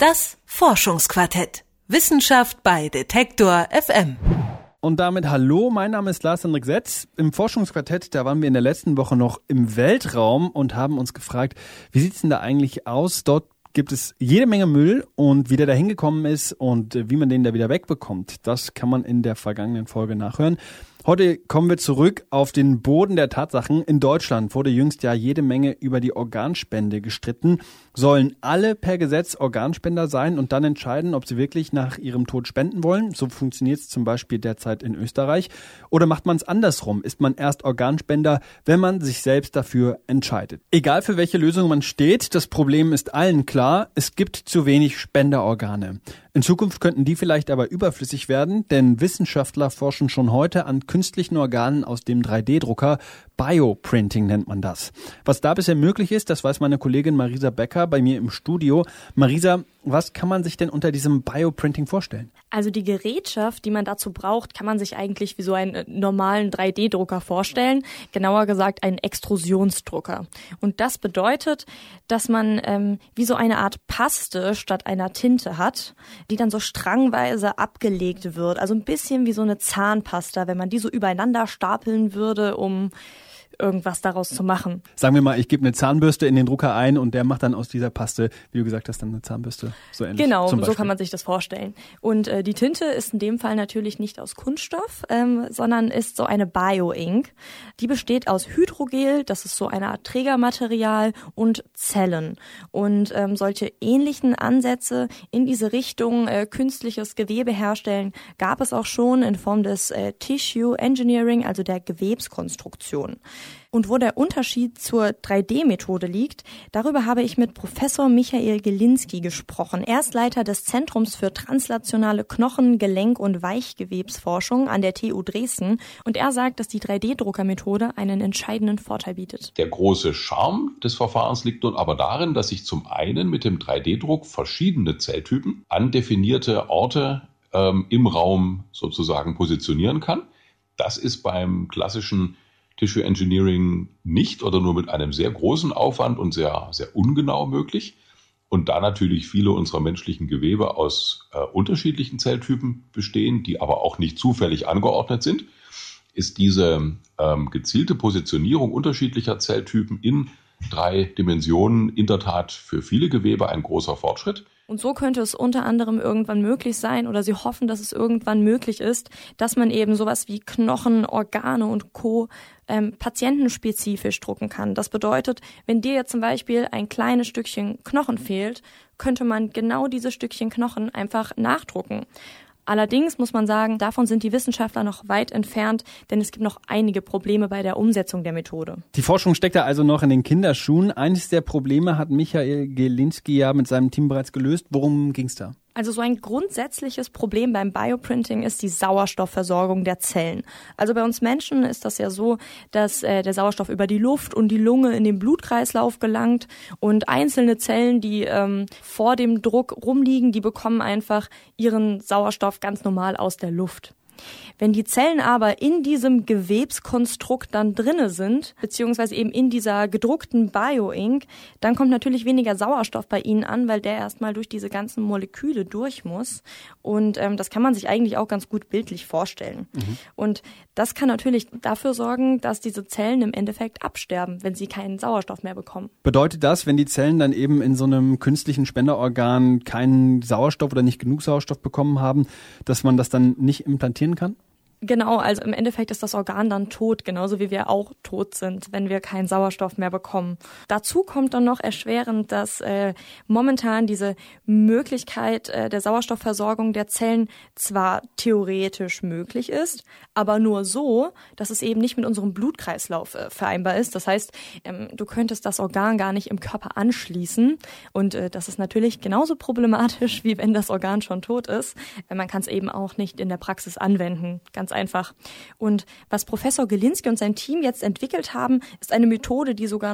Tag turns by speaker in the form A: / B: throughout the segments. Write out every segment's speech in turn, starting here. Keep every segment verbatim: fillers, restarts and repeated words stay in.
A: Das Forschungsquartett. Wissenschaft bei Detektor F M.
B: Und damit hallo, mein Name ist Lars-Hendrik Setz. Im Forschungsquartett, da waren wir in der letzten Woche noch im Weltraum und haben uns gefragt, wie sieht's denn da eigentlich aus? Dort gibt es jede Menge Müll und wie der da hingekommen ist und wie man den da wieder wegbekommt. Das kann man in der vergangenen Folge nachhören. Heute kommen wir zurück auf den Boden der Tatsachen. In Deutschland wurde jüngst ja jede Menge über die Organspende gestritten. Sollen alle per Gesetz Organspender sein und dann entscheiden, ob sie wirklich nach ihrem Tod spenden wollen? So funktioniert es zum Beispiel derzeit in Österreich. Oder macht man es andersrum? Ist man erst Organspender, wenn man sich selbst dafür entscheidet? Egal für welche Lösung man steht, das Problem ist allen klar, es gibt zu wenig Spenderorgane. In Zukunft könnten die vielleicht aber überflüssig werden, denn Wissenschaftler forschen schon heute an künstlichen Organen aus dem drei D Drucker. Bioprinting nennt man das. Was da bisher möglich ist, das weiß meine Kollegin Marisa Becker bei mir im Studio. Marisa, was kann man sich denn unter diesem Bioprinting vorstellen?
C: Also die Gerätschaft, die man dazu braucht, kann man sich eigentlich wie so einen normalen drei D Drucker vorstellen. Genauer gesagt einen Extrusionsdrucker. Und das bedeutet, dass man ähm, wie so eine Art Paste statt einer Tinte hat, die dann so strangweise abgelegt wird. Also ein bisschen wie so eine Zahnpasta, wenn man die so übereinander stapeln würde, um irgendwas daraus zu machen.
B: Sagen wir mal, ich gebe eine Zahnbürste in den Drucker ein und der macht dann aus dieser Paste, wie du gesagt hast, dann eine Zahnbürste. So ähnlich.
C: Genau, so kann man sich das vorstellen. Und äh, die Tinte ist in dem Fall natürlich nicht aus Kunststoff, ähm, sondern ist so eine Bio-Ink. Die besteht aus Hydrogel, das ist so eine Art Trägermaterial, und Zellen. Und ähm, solche ähnlichen Ansätze in diese Richtung äh, künstliches Gewebe herstellen, gab es auch schon in Form des äh, Tissue Engineering, also der Gewebskonstruktion. Und wo der Unterschied zur drei D Methode liegt, darüber habe ich mit Professor Michael Gelinski gesprochen. Er ist Leiter des Zentrums für translationale Knochen-, Gelenk- und Weichgewebsforschung an der T U Dresden. Und er sagt, dass die drei D Druckermethode einen entscheidenden Vorteil bietet.
D: Der große Charme des Verfahrens liegt nun aber darin, dass ich zum einen mit dem drei D Druck verschiedene Zelltypen an definierte Orte ähm, im Raum sozusagen positionieren kann. Das ist beim klassischen Tissue Engineering nicht oder nur mit einem sehr großen Aufwand und sehr, sehr ungenau möglich. Und da natürlich viele unserer menschlichen Gewebe aus äh, unterschiedlichen Zelltypen bestehen, die aber auch nicht zufällig angeordnet sind, ist diese ähm, gezielte Positionierung unterschiedlicher Zelltypen in drei Dimensionen in der Tat für viele Gewebe ein großer Fortschritt.
C: Und so könnte es unter anderem irgendwann möglich sein, oder sie hoffen, dass es irgendwann möglich ist, dass man eben sowas wie Knochen, Organe und Co. Ähm, patientenspezifisch drucken kann. Das bedeutet, wenn dir jetzt zum Beispiel ein kleines Stückchen Knochen fehlt, könnte man genau dieses Stückchen Knochen einfach nachdrucken. Allerdings muss man sagen, davon sind die Wissenschaftler noch weit entfernt, denn es gibt noch einige Probleme bei der Umsetzung der Methode.
B: Die Forschung steckt da also noch in den Kinderschuhen. Eines der Probleme hat Michael Gelinski ja mit seinem Team bereits gelöst. Worum ging's da?
C: Also so ein grundsätzliches Problem beim Bioprinting ist die Sauerstoffversorgung der Zellen. Also bei uns Menschen ist das ja so, dass äh, der Sauerstoff über die Luft und die Lunge in den Blutkreislauf gelangt und einzelne Zellen, die ähm, vor dem Druck rumliegen, die bekommen einfach ihren Sauerstoff ganz normal aus der Luft. Wenn die Zellen aber in diesem Gewebskonstrukt dann drinne sind, beziehungsweise eben in dieser gedruckten Bio-Ink, dann kommt natürlich weniger Sauerstoff bei ihnen an, weil der erstmal durch diese ganzen Moleküle durch muss. Und ähm, das kann man sich eigentlich auch ganz gut bildlich vorstellen. Mhm. Und das kann natürlich dafür sorgen, dass diese Zellen im Endeffekt absterben, wenn sie keinen Sauerstoff mehr bekommen.
B: Bedeutet das, wenn die Zellen dann eben in so einem künstlichen Spenderorgan keinen Sauerstoff oder nicht genug Sauerstoff bekommen haben, dass man das dann nicht implantieren kann?
C: Genau, also im Endeffekt ist das Organ dann tot, genauso wie wir auch tot sind, wenn wir keinen Sauerstoff mehr bekommen. Dazu kommt dann noch erschwerend, dass äh, momentan diese Möglichkeit äh, der Sauerstoffversorgung der Zellen zwar theoretisch möglich ist, aber nur so, dass es eben nicht mit unserem Blutkreislauf äh, vereinbar ist. Das heißt, ähm, du könntest das Organ gar nicht im Körper anschließen und äh, das ist natürlich genauso problematisch, wie wenn das Organ schon tot ist. Äh, man kann es eben auch nicht in der Praxis anwenden, ganz einfach. Und was Professor Gelinski und sein Team jetzt entwickelt haben, ist eine Methode, die sogar noch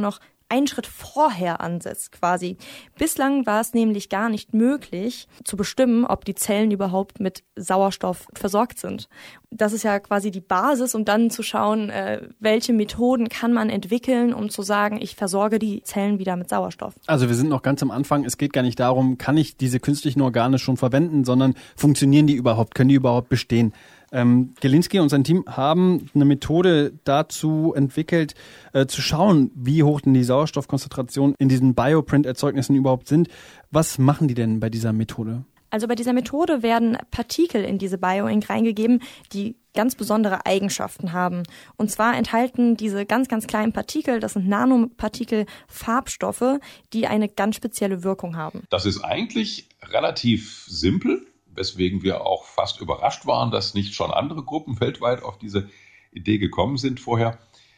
C: einen Schritt vorher ansetzt quasi. Bislang war es nämlich gar nicht möglich zu bestimmen, ob die Zellen überhaupt mit Sauerstoff versorgt sind. Das ist ja quasi die Basis, um dann zu schauen, äh, welche Methoden kann man entwickeln, um zu sagen, ich versorge die Zellen wieder mit Sauerstoff.
B: Also wir sind noch ganz am Anfang. Es geht gar nicht darum, kann ich diese künstlichen Organe schon verwenden, sondern funktionieren die überhaupt, können die überhaupt bestehen? Ähm, Gilinski und sein Team haben eine Methode dazu entwickelt, äh, zu schauen, wie hoch denn die Sauerstoffkonzentrationen in diesen Bioprint-Erzeugnissen überhaupt sind. Was machen die denn bei dieser Methode?
C: Also bei dieser Methode werden Partikel in diese Bioink reingegeben, die ganz besondere Eigenschaften haben. Und zwar enthalten diese ganz, ganz kleinen Partikel, das sind Nanopartikel, Farbstoffe, die eine ganz spezielle Wirkung haben.
D: Das ist eigentlich relativ simpel, weswegen wir auch fast überrascht waren, dass nicht schon andere Gruppen weltweit auf diese Idee gekommen sind vorher.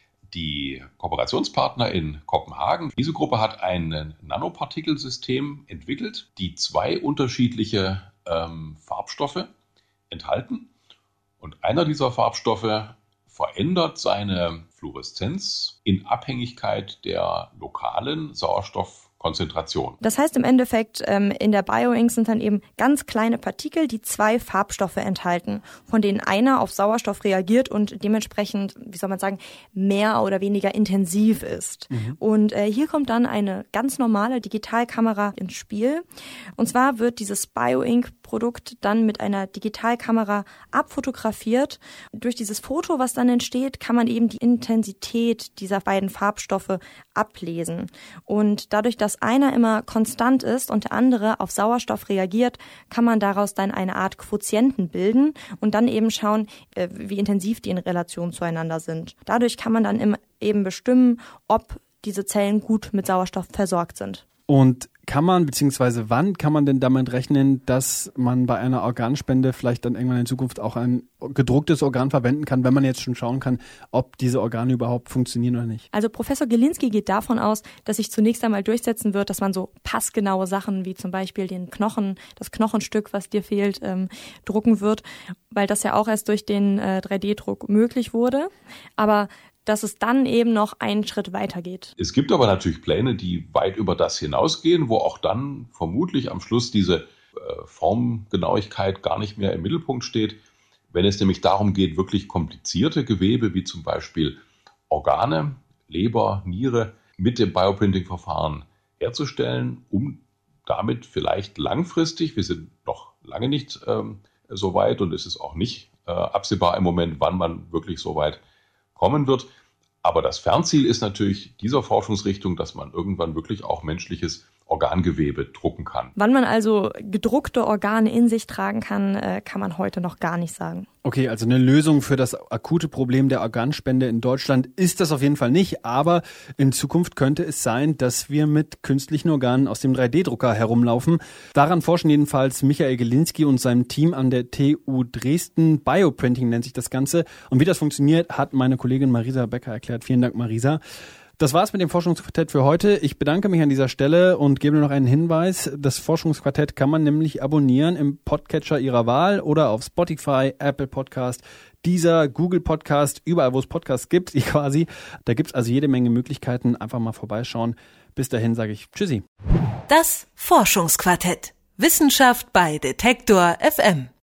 D: Die Kooperationspartner in Kopenhagen, diese Gruppe hat ein Nanopartikelsystem entwickelt, die zwei unterschiedliche ähm, Farbstoffe enthalten. Und einer dieser Farbstoffe verändert seine Fluoreszenz in Abhängigkeit der lokalen Sauerstoffkonzentration.
C: Das heißt im Endeffekt, ähm, in der Bioink sind dann eben ganz kleine Partikel, die zwei Farbstoffe enthalten, von denen einer auf Sauerstoff reagiert und dementsprechend, wie soll man sagen, mehr oder weniger intensiv ist. Mhm. Und äh, hier kommt dann eine ganz normale Digitalkamera ins Spiel. Und zwar wird dieses Bioink-Produkt dann mit einer Digitalkamera abfotografiert. Durch dieses Foto, was dann entsteht, kann man eben die Intensität dieser beiden Farbstoffe ablesen. Und dadurch, dass einer immer konstant ist und der andere auf Sauerstoff reagiert, kann man daraus dann eine Art Quotienten bilden und dann eben schauen, wie intensiv die in Relation zueinander sind. Dadurch kann man dann eben bestimmen, ob diese Zellen gut mit Sauerstoff versorgt sind.
B: Und kann man, beziehungsweise wann kann man denn damit rechnen, dass man bei einer Organspende vielleicht dann irgendwann in Zukunft auch ein gedrucktes Organ verwenden kann, wenn man jetzt schon schauen kann, ob diese Organe überhaupt funktionieren oder nicht?
C: Also Professor Gilinski geht davon aus, dass sich zunächst einmal durchsetzen wird, dass man so passgenaue Sachen wie zum Beispiel den Knochen, das Knochenstück, was dir fehlt, ähm, drucken wird, weil das ja auch erst durch den äh, drei D Druck möglich wurde. Aber dass es dann eben noch einen Schritt weiter geht.
D: Es gibt aber natürlich Pläne, die weit über das hinausgehen, wo auch dann vermutlich am Schluss diese äh, Formgenauigkeit gar nicht mehr im Mittelpunkt steht. Wenn es nämlich darum geht, wirklich komplizierte Gewebe, wie zum Beispiel Organe, Leber, Niere, mit dem Bioprinting-Verfahren herzustellen, um damit vielleicht langfristig, wir sind noch lange nicht ähm, so weit und es ist auch nicht äh, absehbar im Moment, wann man wirklich so weit kommen wird. Aber das Fernziel ist natürlich dieser Forschungsrichtung, dass man irgendwann wirklich auch menschliches Organgewebe drucken kann.
C: Wann man also gedruckte Organe in sich tragen kann, kann man heute noch gar nicht sagen.
B: Okay, also eine Lösung für das akute Problem der Organspende in Deutschland ist das auf jeden Fall nicht, aber in Zukunft könnte es sein, dass wir mit künstlichen Organen aus dem drei D Drucker herumlaufen. Daran forschen jedenfalls Michael Gilinski und sein Team an der T U Dresden. Bioprinting nennt sich das Ganze. Und wie das funktioniert, hat meine Kollegin Marisa Becker erklärt. Vielen Dank, Marisa. Das war's mit dem Forschungsquartett für heute. Ich bedanke mich an dieser Stelle und gebe noch einen Hinweis. Das Forschungsquartett kann man nämlich abonnieren im Podcatcher Ihrer Wahl oder auf Spotify, Apple Podcast, Deezer, Google Podcast, überall wo es Podcasts gibt, quasi. Da gibt's also jede Menge Möglichkeiten. Einfach mal vorbeischauen. Bis dahin sage ich Tschüssi.
A: Das Forschungsquartett. Wissenschaft bei Detektor F M.